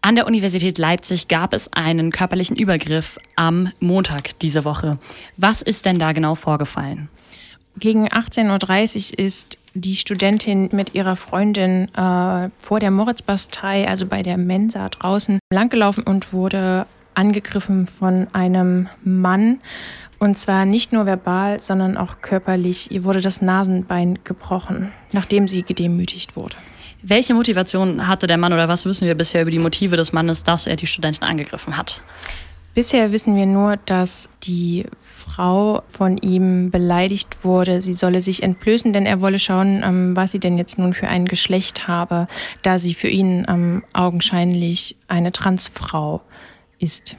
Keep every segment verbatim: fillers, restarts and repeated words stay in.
An der Universität Leipzig gab es einen körperlichen Übergriff am Montag diese Woche. Was ist denn da genau vorgefallen? Gegen achtzehn Uhr dreißig ist die Studentin mit ihrer Freundin äh, vor der Moritzbastei, also bei der Mensa draußen, langgelaufen und wurde angegriffen von einem Mann. Und zwar nicht nur verbal, sondern auch körperlich. Ihr wurde das Nasenbein gebrochen, nachdem sie gedemütigt wurde. Welche Motivation hatte der Mann oder was wissen wir bisher über die Motive des Mannes, dass er die Studentin angegriffen hat? Bisher wissen wir nur, dass die Frau von ihm beleidigt wurde. Sie solle sich entblößen, denn er wolle schauen, was sie denn jetzt nun für ein Geschlecht habe, da sie für ihn ähm, augenscheinlich eine Transfrau ist.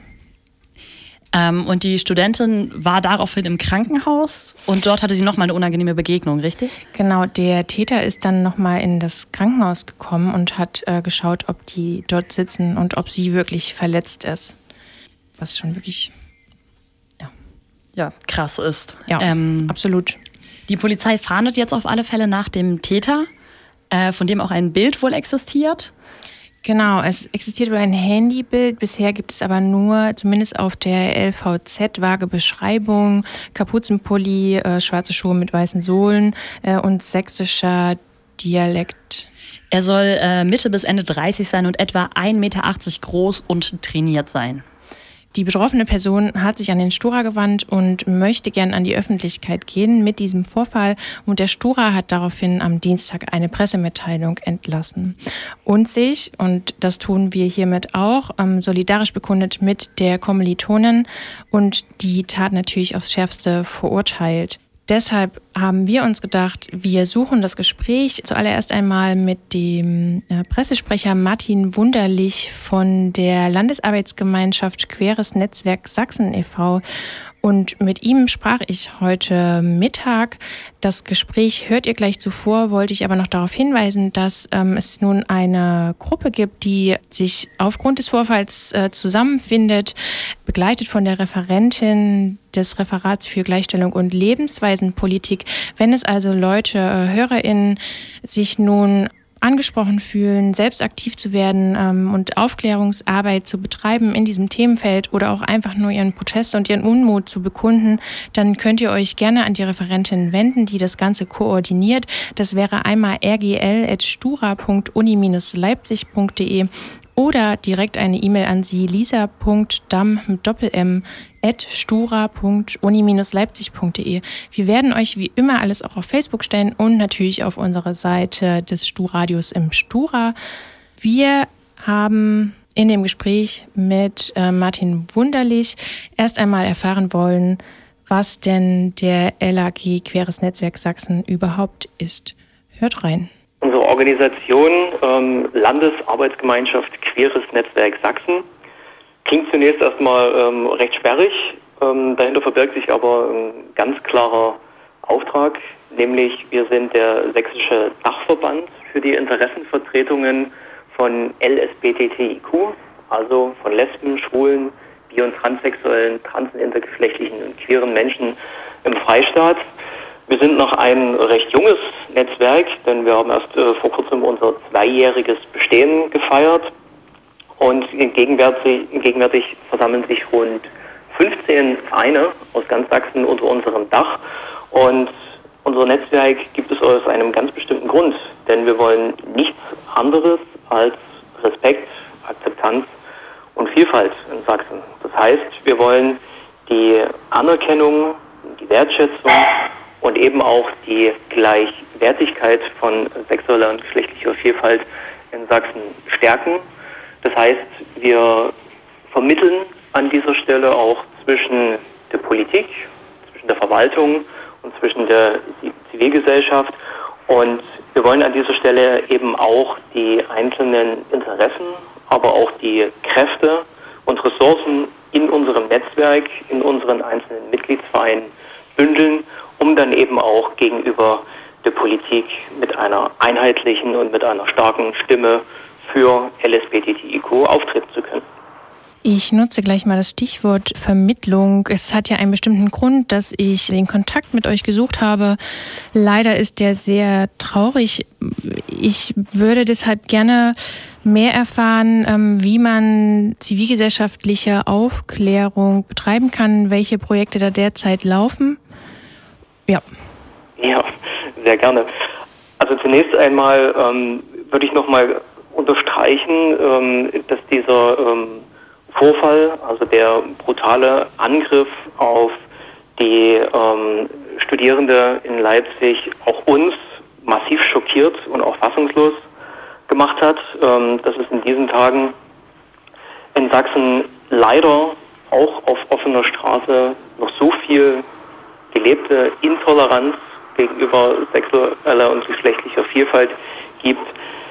Ähm, und die Studentin war daraufhin im Krankenhaus und dort hatte sie nochmal eine unangenehme Begegnung, richtig? Genau, der Täter ist dann nochmal in das Krankenhaus gekommen und hat äh, geschaut, ob die dort sitzen und ob sie wirklich verletzt ist. Was schon wirklich, ja, ja krass ist. Ja, ähm, absolut. Die Polizei fahndet jetzt auf alle Fälle nach dem Täter, äh, von dem auch ein Bild wohl existiert. Genau, es existiert wohl ein Handybild. Bisher gibt es aber nur, zumindest auf der L V Z, vage Beschreibung, Kapuzenpulli, äh, schwarze Schuhe mit weißen Sohlen äh, und sächsischer Dialekt. Er soll äh, Mitte bis Ende dreißig sein und etwa ein Meter achtzig groß und trainiert sein. Die betroffene Person hat sich an den Stura gewandt und möchte gern an die Öffentlichkeit gehen mit diesem Vorfall. Und der Stura hat daraufhin am Dienstag eine Pressemitteilung entlassen und sich, und das tun wir hiermit auch, solidarisch bekundet mit der Kommilitonin und die Tat natürlich aufs Schärfste verurteilt. Deshalb haben wir uns gedacht, wir suchen das Gespräch zuallererst einmal mit dem Pressesprecher Martin Wunderlich von der Landesarbeitsgemeinschaft Queeres Netzwerk Sachsen e V Und mit ihm sprach ich heute Mittag. Das Gespräch hört ihr gleich zuvor, wollte ich aber noch darauf hinweisen, dass ähm, es nun eine Gruppe gibt, die sich aufgrund des Vorfalls äh, zusammenfindet, begleitet von der Referentin des Referats für Gleichstellung und Lebensweisenpolitik. Wenn es also Leute, äh, HörerInnen sich nun angesprochen fühlen, selbst aktiv zu werden ähm, und Aufklärungsarbeit zu betreiben in diesem Themenfeld oder auch einfach nur ihren Protest und ihren Unmut zu bekunden, dann könnt ihr euch gerne an die Referentin wenden, die das Ganze koordiniert. Das wäre einmal r g l at stura punkt uni bindestrich leipzig punkt d e oder direkt eine E-Mail an sie, lisa punkt damm mit Doppel-M at stura punkt uni bindestrich leipzig punkt d e. Wir werden euch wie immer alles auch auf Facebook stellen und natürlich auf unserer Seite des Stu-Radios im Stura. Wir haben in dem Gespräch mit äh, Martin Wunderlich erst einmal erfahren wollen, was denn der L A G Queeres Netzwerk Sachsen überhaupt ist. Hört rein. Unsere Organisation ähm, Landesarbeitsgemeinschaft Queeres Netzwerk Sachsen klingt zunächst erstmal ähm, recht sperrig. Ähm, dahinter verbirgt sich aber ein ganz klarer Auftrag, nämlich wir sind der sächsische Dachverband für die Interessenvertretungen von L S B T T I Q, also von Lesben, Schwulen, Bi- und Transsexuellen, trans- und intergeschlechtlichen und queeren Menschen im Freistaat. Wir sind noch ein recht junges Netzwerk, denn wir haben erst äh, vor kurzem unser zweijähriges Bestehen gefeiert und gegenwärtig, gegenwärtig versammeln sich rund fünfzehn Vereine aus ganz Sachsen unter unserem Dach und unser Netzwerk gibt es aus einem ganz bestimmten Grund, denn wir wollen nichts anderes als Respekt, Akzeptanz und Vielfalt in Sachsen. Das heißt, wir wollen die Anerkennung, die Wertschätzung und eben auch die Gleichwertigkeit von sexueller und geschlechtlicher Vielfalt in Sachsen stärken. Das heißt, wir vermitteln an dieser Stelle auch zwischen der Politik, zwischen der Verwaltung und zwischen der Zivilgesellschaft. Und wir wollen an dieser Stelle eben auch die einzelnen Interessen, aber auch die Kräfte und Ressourcen in unserem Netzwerk, in unseren einzelnen Mitgliedsvereinen bündeln, um dann eben auch gegenüber der Politik mit einer einheitlichen und mit einer starken Stimme für L S B T T I Q auftreten zu können. Ich nutze gleich mal das Stichwort Vermittlung. Es hat ja einen bestimmten Grund, dass ich den Kontakt mit euch gesucht habe. Leider ist der sehr traurig. Ich würde deshalb gerne mehr erfahren, wie man zivilgesellschaftliche Aufklärung betreiben kann, welche Projekte da derzeit laufen. Ja. Ja, sehr gerne. Also zunächst einmal ähm, würde ich nochmal unterstreichen, ähm, dass dieser ähm, Vorfall, also der brutale Angriff auf die ähm, Studierende in Leipzig auch uns massiv schockiert und auch fassungslos gemacht hat, ähm, dass es in diesen Tagen in Sachsen leider auch auf offener Straße noch so viel gelebte Intoleranz gegenüber sexueller und geschlechtlicher Vielfalt gibt,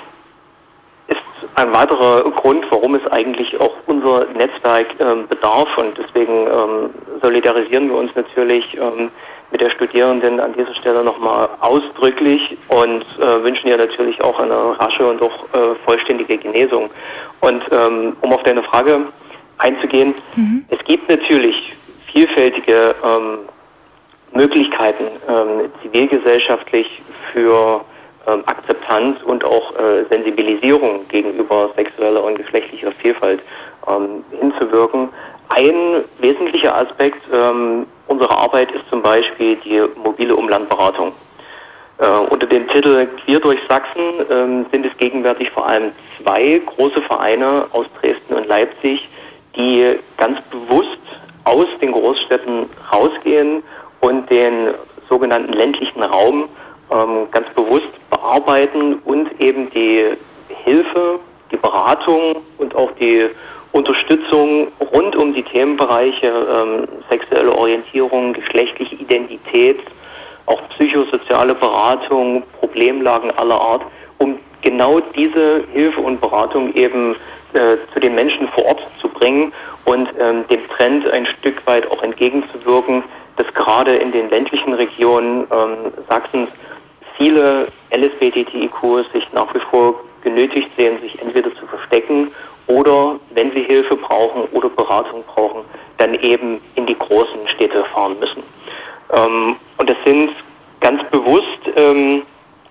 ist ein weiterer Grund, warum es eigentlich auch unser Netzwerk ähm, bedarf, und deswegen ähm, solidarisieren wir uns natürlich ähm, mit der Studierenden an dieser Stelle nochmal ausdrücklich und äh, wünschen ihr natürlich auch eine rasche und auch äh, vollständige Genesung. Und ähm, um auf deine Frage einzugehen, mhm. es gibt natürlich vielfältige ähm, Möglichkeiten, ähm, zivilgesellschaftlich für ähm, Akzeptanz und auch äh, Sensibilisierung gegenüber sexueller und geschlechtlicher Vielfalt ähm, hinzuwirken. Ein wesentlicher Aspekt ähm, unserer Arbeit ist zum Beispiel die mobile Umlandberatung. Äh, unter dem Titel Queer durch Sachsen ähm, sind es gegenwärtig vor allem zwei große Vereine aus Dresden und Leipzig, die ganz bewusst aus den Großstädten rausgehen und den sogenannten ländlichen Raum ähm, ganz bewusst bearbeiten und eben die Hilfe, die Beratung und auch die Unterstützung rund um die Themenbereiche ähm, sexuelle Orientierung, geschlechtliche Identität, auch psychosoziale Beratung, Problemlagen aller Art, um genau diese Hilfe und Beratung eben äh, zu den Menschen vor Ort zu bringen und ähm, dem Trend ein Stück weit auch entgegenzuwirken, dass gerade in den ländlichen Regionen ähm, Sachsens viele L S B T T I Q sich nach wie vor genötigt sehen, sich entweder zu verstecken oder, wenn sie Hilfe brauchen oder Beratung brauchen, dann eben in die großen Städte fahren müssen. Ähm, und das sind ganz bewusst, ähm,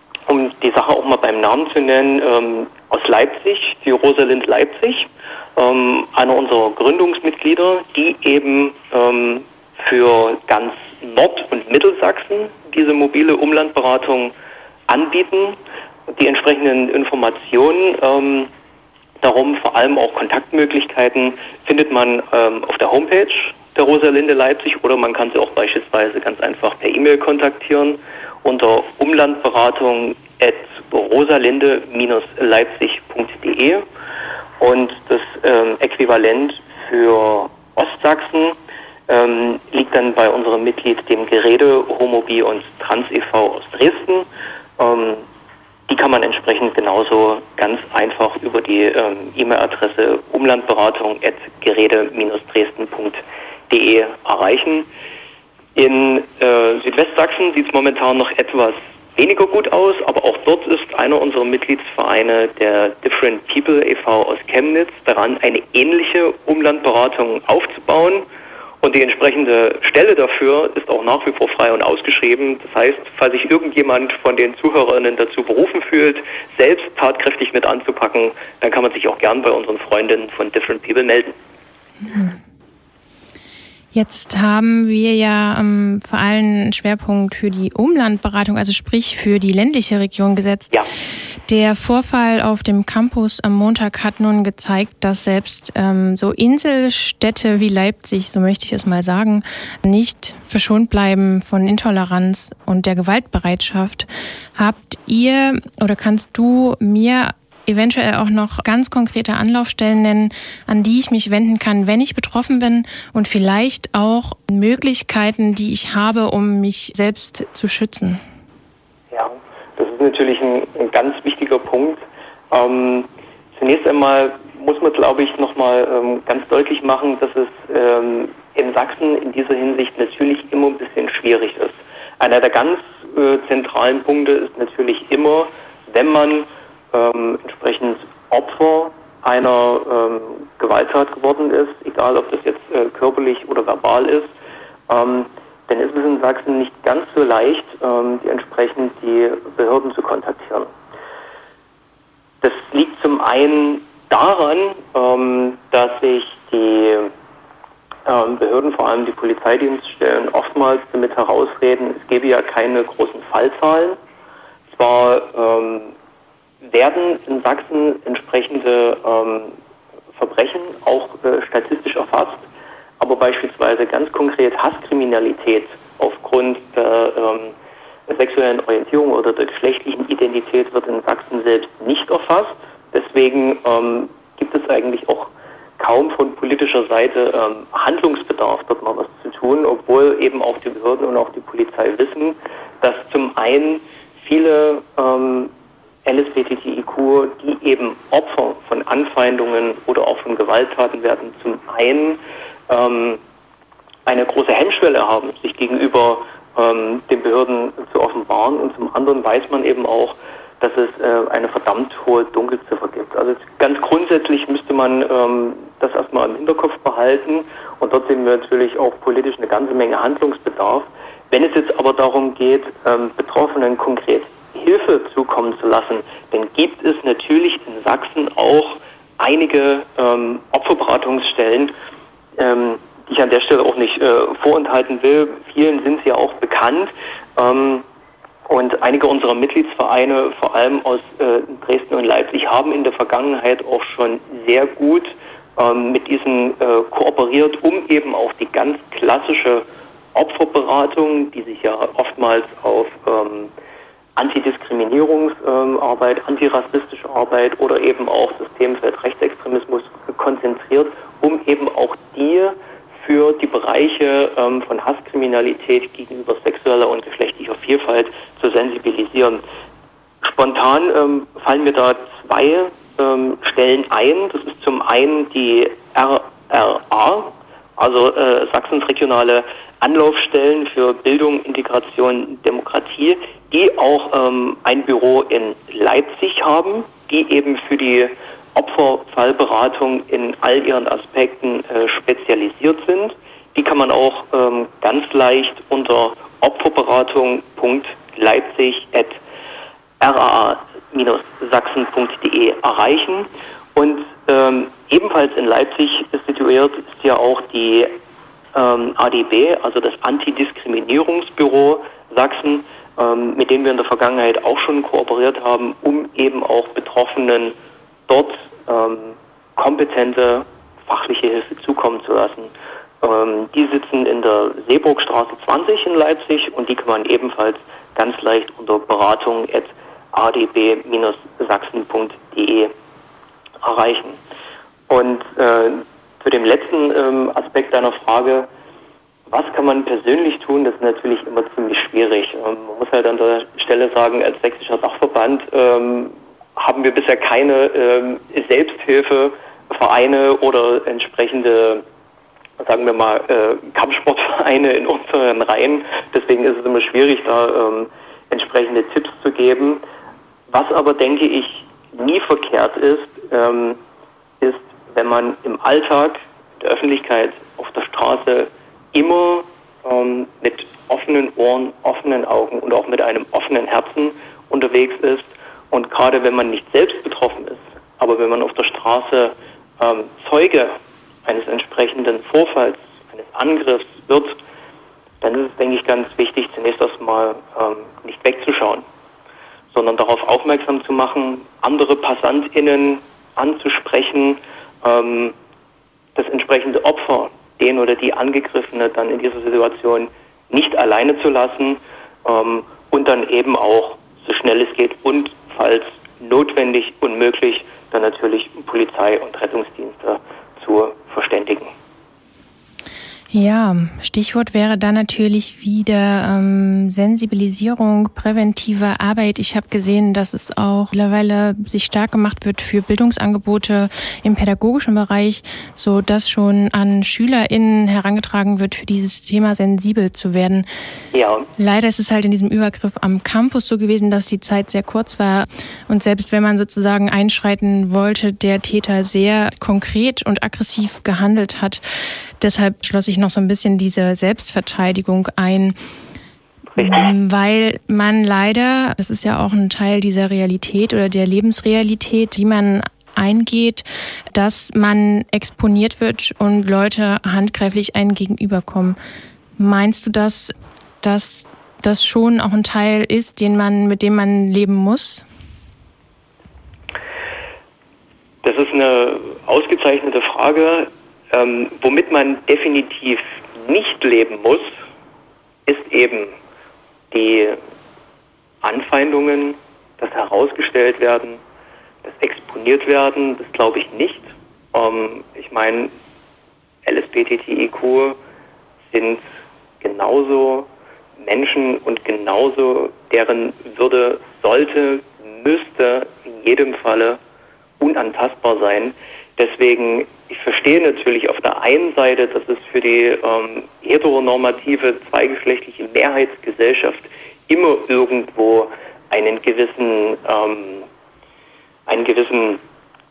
um die Sache auch mal beim Namen zu nennen, ähm, aus Leipzig, die Rosalind Leipzig, ähm, einer unserer Gründungsmitglieder, die eben ähm, für ganz Nord- und Mittelsachsen diese mobile Umlandberatung anbieten. Die entsprechenden Informationen, ähm, darum vor allem auch Kontaktmöglichkeiten, findet man ähm, auf der Homepage der Rosalinde Leipzig, oder man kann sie auch beispielsweise ganz einfach per E-Mail kontaktieren unter umlandberatung at rosalinde leipzig punkt de, und das ähm, Äquivalent für Ostsachsen ähm, liegt dann bei unserem Mitglied, dem Gerede Homo, Bi und Trans e V aus Dresden. Ähm, die kann man entsprechend genauso ganz einfach über die ähm, E-Mail-Adresse umlandberatung at gerede dresden punkt de erreichen. In äh, Südwestsachsen sieht es momentan noch etwas weniger gut aus, aber auch dort ist einer unserer Mitgliedsvereine, der Different People e V aus Chemnitz, daran, eine ähnliche Umlandberatung aufzubauen. Und die entsprechende Stelle dafür ist auch nach wie vor frei und ausgeschrieben. Das heißt, falls sich irgendjemand von den Zuhörerinnen dazu berufen fühlt, selbst tatkräftig mit anzupacken, dann kann man sich auch gern bei unseren Freundinnen von Different People melden. Jetzt haben wir ja ähm, vor allem einen Schwerpunkt für die Umlandberatung, also sprich für die ländliche Region gesetzt. Ja. Der Vorfall auf dem Campus am Montag hat nun gezeigt, dass selbst ähm, so Inselstädte wie Leipzig, so möchte ich es mal sagen, nicht verschont bleiben von Intoleranz und der Gewaltbereitschaft. Habt ihr oder kannst du mir eventuell auch noch ganz konkrete Anlaufstellen nennen, an die ich mich wenden kann, wenn ich betroffen bin, und vielleicht auch Möglichkeiten, die ich habe, um mich selbst zu schützen? Ja, das ist natürlich ein, ein ganz wichtiger Punkt. Ähm, zunächst einmal muss man, glaube ich, nochmal ähm, ganz deutlich machen, dass es ähm, in Sachsen in dieser Hinsicht natürlich immer ein bisschen schwierig ist. Einer der ganz äh, zentralen Punkte ist natürlich immer, wenn man ähm, entsprechend Opfer einer ähm, Gewalttat geworden ist, egal ob das jetzt äh, körperlich oder verbal ist, ähm, dann ist es in Sachsen nicht ganz so leicht, ähm, die entsprechend die Behörden zu kontaktieren. Das liegt zum einen daran, ähm, dass sich die ähm, Behörden, vor allem die Polizeidienststellen, oftmals damit herausreden, es gebe ja keine großen Fallzahlen. Zwar ähm, werden in Sachsen entsprechende ähm, Verbrechen auch äh, statistisch erfasst, aber beispielsweise ganz konkret Hasskriminalität aufgrund der ähm, sexuellen Orientierung oder der geschlechtlichen Identität wird in Sachsen selbst nicht erfasst. Deswegen ähm, gibt es eigentlich auch kaum von politischer Seite ähm, Handlungsbedarf, dort mal was zu tun, obwohl eben auch die Behörden und auch die Polizei wissen, dass zum einen viele ähm, L S B T T I Q, die eben Opfer von Anfeindungen oder auch von Gewalttaten werden, zum einen ähm, eine große Hemmschwelle haben, sich gegenüber ähm, den Behörden zu offenbaren, und zum anderen weiß man eben auch, dass es äh, eine verdammt hohe Dunkelziffer gibt. Also ganz grundsätzlich müsste man ähm, das erstmal im Hinterkopf behalten, und dort sehen wir natürlich auch politisch eine ganze Menge Handlungsbedarf. Wenn es jetzt aber darum geht, ähm, Betroffenen konkret Hilfe zukommen zu lassen, dann gibt es natürlich in Sachsen auch einige ähm, Opferberatungsstellen, ähm, die ich an der Stelle auch nicht äh, vorenthalten will. Vielen sind sie ja auch bekannt. Ähm, und einige unserer Mitgliedsvereine, vor allem aus äh, Dresden und Leipzig, haben in der Vergangenheit auch schon sehr gut ähm, mit diesen äh, kooperiert, um eben auch die ganz klassische Opferberatung, die sich ja oftmals auf ähm, Antidiskriminierungsarbeit, ähm, antirassistische Arbeit oder eben auch das Themenfeld Rechtsextremismus konzentriert, um eben auch die für die Bereiche ähm, von Hasskriminalität gegenüber sexueller und geschlechtlicher Vielfalt zu sensibilisieren. Spontan ähm, fallen mir da zwei ähm, Stellen ein. Das ist zum einen die R R A, also äh, Sachsens regionale Anlaufstellen für Bildung, Integration, Demokratie, die auch ähm, ein Büro in Leipzig haben, die eben für die Opferfallberatung in all ihren Aspekten äh, spezialisiert sind. Die kann man auch ähm, ganz leicht unter opferberatung punkt leipzig at r a a sachsen punkt de erreichen. Und ähm, ebenfalls in Leipzig situiert ist ja auch die ähm, A D B, also das Antidiskriminierungsbüro Sachsen, ähm, mit dem wir in der Vergangenheit auch schon kooperiert haben, um eben auch Betroffenen dort ähm, kompetente fachliche Hilfe zukommen zu lassen. Ähm, die sitzen in der Seeburgstraße zwanzig in Leipzig, und die kann man ebenfalls ganz leicht unter beratung at a d b sachsen punkt de erreichen. Und äh, zu dem letzten ähm, Aspekt deiner Frage, was kann man persönlich tun, das ist natürlich immer ziemlich schwierig. Ähm, man muss halt an der Stelle sagen, als sächsischer Dachverband ähm, haben wir bisher keine ähm, Selbsthilfevereine oder entsprechende, sagen wir mal, äh, Kampfsportvereine in unseren Reihen. Deswegen ist es immer schwierig, da ähm, entsprechende Tipps zu geben. Was aber, denke ich, nie verkehrt ist, ähm, ist, wenn man im Alltag, in der Öffentlichkeit, auf der Straße immer ähm, mit offenen Ohren, offenen Augen und auch mit einem offenen Herzen unterwegs ist. Und gerade wenn man nicht selbst betroffen ist, aber wenn man auf der Straße ähm, Zeuge eines entsprechenden Vorfalls, eines Angriffs wird, dann ist es, denke ich, ganz wichtig, zunächst erstmal ähm, nicht wegzuschauen, sondern darauf aufmerksam zu machen, andere PassantInnen anzusprechen, ähm, das entsprechende Opfer, den oder die Angegriffene, dann in dieser Situation nicht alleine zu lassen ähm, und dann eben auch, so schnell es geht und falls notwendig und möglich, dann natürlich Polizei und Rettungsdienste zu verständigen. Ja, Stichwort wäre da natürlich wieder ähm, Sensibilisierung, präventive Arbeit. Ich habe gesehen, dass es auch mittlerweile sich stark gemacht wird für Bildungsangebote im pädagogischen Bereich, so dass schon an SchülerInnen herangetragen wird, für dieses Thema sensibel zu werden. Ja. Leider ist es halt in diesem Übergriff am Campus so gewesen, dass die Zeit sehr kurz war und selbst wenn man sozusagen einschreiten wollte, der Täter sehr konkret und aggressiv gehandelt hat. Deshalb schloss ich noch so ein bisschen diese Selbstverteidigung ein, Richtig. Weil man leider, das ist ja auch ein Teil dieser Realität oder der Lebensrealität, die man eingeht, dass man exponiert wird und Leute handgreiflich einem gegenüberkommen. Meinst du, dass, dass das schon auch ein Teil ist, den man, mit dem man leben muss? Das ist eine ausgezeichnete Frage. Ähm, womit man definitiv nicht leben muss, ist eben die Anfeindungen, das herausgestellt werden, das exponiert werden, das glaube ich nicht. Ähm, ich meine, L S B T T I Q sind genauso Menschen und genauso deren Würde sollte, müsste in jedem Falle unantastbar sein. Deswegen, ich verstehe natürlich auf der einen Seite, dass es für die ähm, heteronormative, zweigeschlechtliche Mehrheitsgesellschaft immer irgendwo einen gewissen, ähm, einen gewissen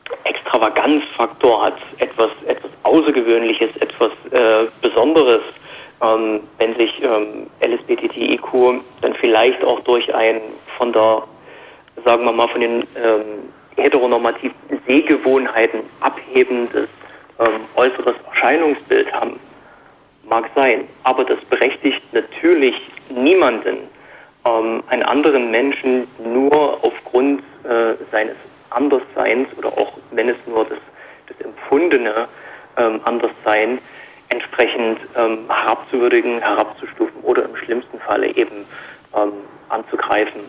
Extravaganzfaktor hat, etwas, etwas Außergewöhnliches, etwas äh, Besonderes, ähm, wenn sich ähm, L S B T T I Q dann vielleicht auch durch ein von der, sagen wir mal, von den ähm, heteronormativen Sehgewohnheiten abhebendes ähm, äußeres Erscheinungsbild haben. Mag sein, aber das berechtigt natürlich niemanden, ähm, einen anderen Menschen nur aufgrund äh, seines Andersseins oder auch wenn es nur das, das empfundene ähm, Anderssein entsprechend ähm, herabzuwürdigen, herabzustufen oder im schlimmsten Falle eben ähm, anzugreifen.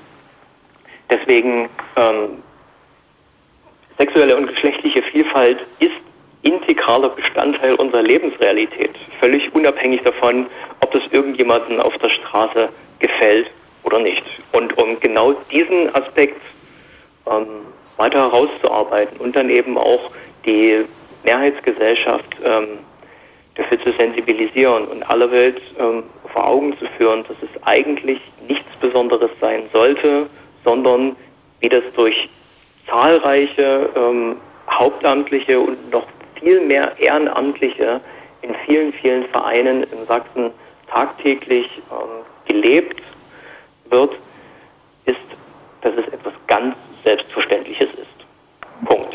Deswegen ähm, sexuelle und geschlechtliche Vielfalt ist integraler Bestandteil unserer Lebensrealität, völlig unabhängig davon, ob das irgendjemandem auf der Straße gefällt oder nicht. Und um genau diesen Aspekt ähm, weiter herauszuarbeiten und dann eben auch die Mehrheitsgesellschaft ähm, dafür zu sensibilisieren und aller Welt ähm, vor Augen zu führen, dass es eigentlich nichts Besonderes sein sollte, sondern wie das durch zahlreiche ähm, Hauptamtliche und noch viel mehr Ehrenamtliche in vielen, vielen Vereinen in Sachsen tagtäglich ähm, gelebt wird, ist, dass es etwas ganz Selbstverständliches ist. Punkt.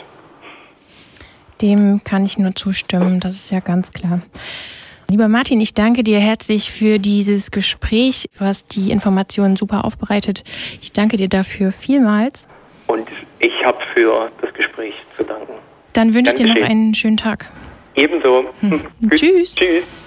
Dem kann ich nur zustimmen, das ist ja ganz klar. Lieber Martin, ich danke dir herzlich für dieses Gespräch. Du hast die Informationen super aufbereitet. Ich danke dir dafür vielmals. Und ich habe für das Gespräch zu danken. Dann wünsche ich dir noch einen schönen Tag. Ebenso. Hm. Tschüss. Tschüss.